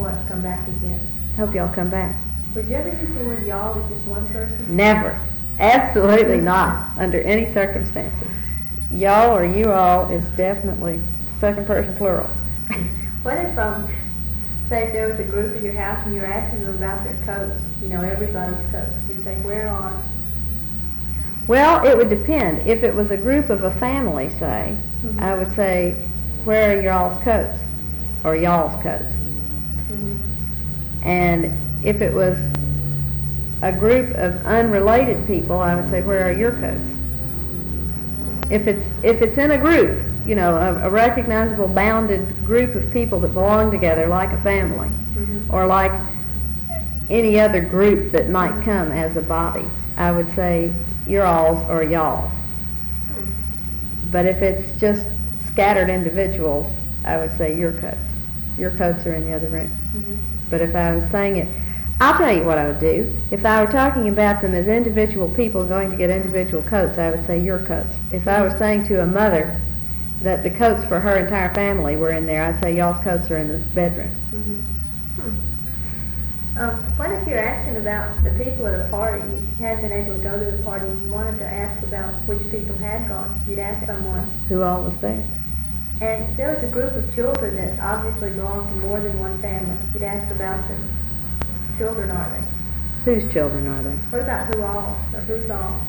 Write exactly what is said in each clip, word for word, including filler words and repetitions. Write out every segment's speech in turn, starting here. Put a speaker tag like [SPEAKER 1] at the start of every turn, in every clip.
[SPEAKER 1] What, come back again?
[SPEAKER 2] Hope y'all come back.
[SPEAKER 1] Would you ever use the word y'all with just one person?
[SPEAKER 2] Never. Absolutely not, under any circumstances. Y'all or you all is definitely second person plural.
[SPEAKER 1] What if, um, say if there was a group at your house and you were asking them about their coats, you know, everybody's coats, you'd say, where are?
[SPEAKER 2] Well, it would depend. If it was a group of a family, say, mm-hmm. I would say, where are y'all's coats? Or y'all's coats.
[SPEAKER 1] Mm-hmm.
[SPEAKER 2] And if it was a group of unrelated people, I would say, where are your coats? If it's if it's in a group, you know, a, a recognizable, bounded group of people that belong together like a family,
[SPEAKER 1] mm-hmm.
[SPEAKER 2] or like any other group that might come as a body, I would say your alls or y'all's.
[SPEAKER 1] Mm-hmm.
[SPEAKER 2] But if it's just scattered individuals, I would say your coats. Your coats are in the other room.
[SPEAKER 1] Mm-hmm.
[SPEAKER 2] But if I was saying it, I'll tell you what I would do. If I were talking about them as individual people going to get individual coats, I would say your coats. If I was saying to a mother that the coats for her entire family were in there, I'd say y'all's coats are in the bedroom.
[SPEAKER 1] Mm-hmm. Hmm. Um, what if you're asking about the people at a party, you hadn't been able to go to the party, and you wanted to ask about which people had gone? You'd ask someone.
[SPEAKER 2] Who all was there?
[SPEAKER 1] And if there was a group of children that obviously belonged to more than one family, you'd ask about them. Children are they?
[SPEAKER 2] Whose children are they?
[SPEAKER 1] What about who all, or who's all?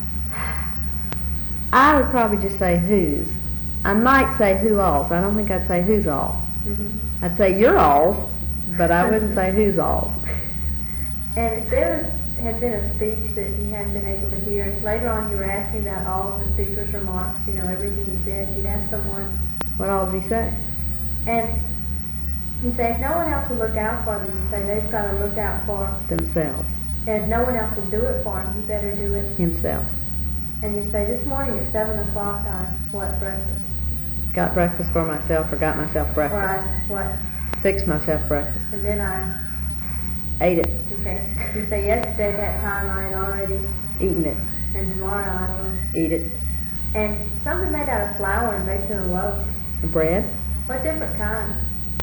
[SPEAKER 2] I would probably just say whose. I might say who alls. I don't think I'd say who's all.
[SPEAKER 1] Mm-hmm.
[SPEAKER 2] I'd say your alls, but I wouldn't say who's alls.
[SPEAKER 1] And if there was, had been a speech that you hadn't been able to hear, and later on you were asking about all of the speaker's remarks, you know, everything he said, you'd ask someone.
[SPEAKER 2] What all did he say?
[SPEAKER 1] And you say, if no one else will look out for them, you say they've got to look out for
[SPEAKER 2] themselves.
[SPEAKER 1] And if no one else will do it for him, he better do it
[SPEAKER 2] himself.
[SPEAKER 1] And you say, this morning at seven o'clock I what breakfast?
[SPEAKER 2] Got breakfast for myself, or got myself breakfast.
[SPEAKER 1] Or I what?
[SPEAKER 2] Fixed myself breakfast.
[SPEAKER 1] And then I
[SPEAKER 2] ate it.
[SPEAKER 1] Okay. You say yesterday at that time I had already
[SPEAKER 2] eaten it.
[SPEAKER 1] And tomorrow I will
[SPEAKER 2] eat it.
[SPEAKER 1] And something made out of flour and baked in a loaf.
[SPEAKER 2] Bread.
[SPEAKER 1] What different kind?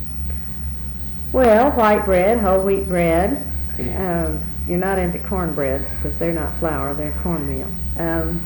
[SPEAKER 2] Well, white bread, whole wheat bread. Um, you're not into cornbreads because they're not flour, they're cornmeal. Um,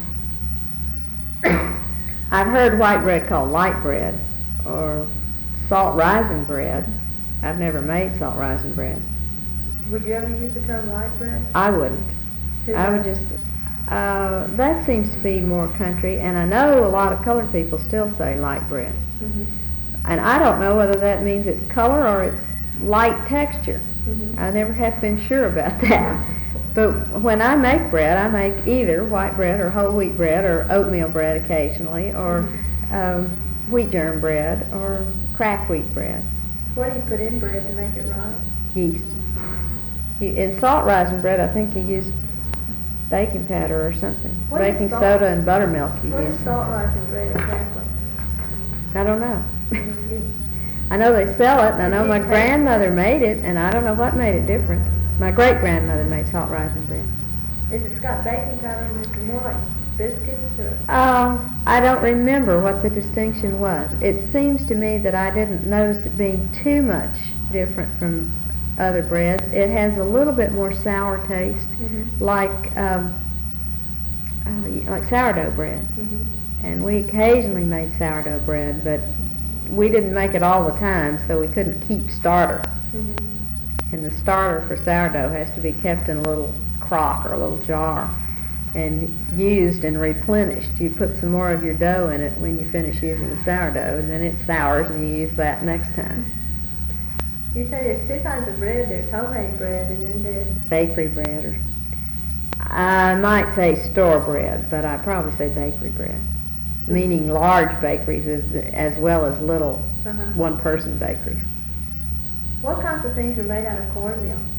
[SPEAKER 2] I've heard white bread called light bread or salt rising bread. I've never made salt rising bread.
[SPEAKER 1] Would you ever use the term light bread?
[SPEAKER 2] I wouldn't.
[SPEAKER 1] Who
[SPEAKER 2] I would
[SPEAKER 1] does?
[SPEAKER 2] just, uh, that seems to be more country, and I know a lot of colored people still say light bread.
[SPEAKER 1] Mm-hmm.
[SPEAKER 2] And I don't know whether that means it's color or it's light texture.
[SPEAKER 1] Mm-hmm.
[SPEAKER 2] I never have been sure about that. But when I make bread, I make either white bread or whole wheat bread or oatmeal bread occasionally, or
[SPEAKER 1] Mm-hmm.
[SPEAKER 2] um, wheat germ bread or cracked wheat bread.
[SPEAKER 1] What do you put in bread to make it right?
[SPEAKER 2] Yeast. You, in salt rising bread, I think you use baking powder or something.
[SPEAKER 1] What is
[SPEAKER 2] Baking
[SPEAKER 1] salt?
[SPEAKER 2] soda and buttermilk you
[SPEAKER 1] What
[SPEAKER 2] use.
[SPEAKER 1] is salt rising bread exactly?
[SPEAKER 2] I don't know.
[SPEAKER 1] You-
[SPEAKER 2] I know they sell it, and I know
[SPEAKER 1] Did
[SPEAKER 2] my
[SPEAKER 1] you taste
[SPEAKER 2] grandmother made it, and I don't know what made it different. My great-grandmother made salt rising bread.
[SPEAKER 1] Is it got baking powder and it's more like biscuits or?
[SPEAKER 2] Uh, I don't remember what the distinction was. It seems to me that I didn't notice it being too much different from other breads. It has a little bit more sour taste,
[SPEAKER 1] Mm-hmm.
[SPEAKER 2] like um, uh, like sourdough bread.
[SPEAKER 1] Mm-hmm.
[SPEAKER 2] And we occasionally made sourdough bread, but we didn't make it all the time, so we couldn't keep starter.
[SPEAKER 1] Mm-hmm.
[SPEAKER 2] And the starter for sourdough has to be kept in a little crock or a little jar and used and replenished. You put some more of your dough in it when you finish using the sourdough, and then it sours and you use that next time.
[SPEAKER 1] You say there's two kinds of bread. There's homemade bread and then there's...
[SPEAKER 2] Bakery bread, or I might say store bread, but I probably say bakery bread, meaning large bakeries as, as well as little
[SPEAKER 1] Uh-huh.
[SPEAKER 2] one-person bakeries.
[SPEAKER 1] What kinds of things are made out of cornmeal?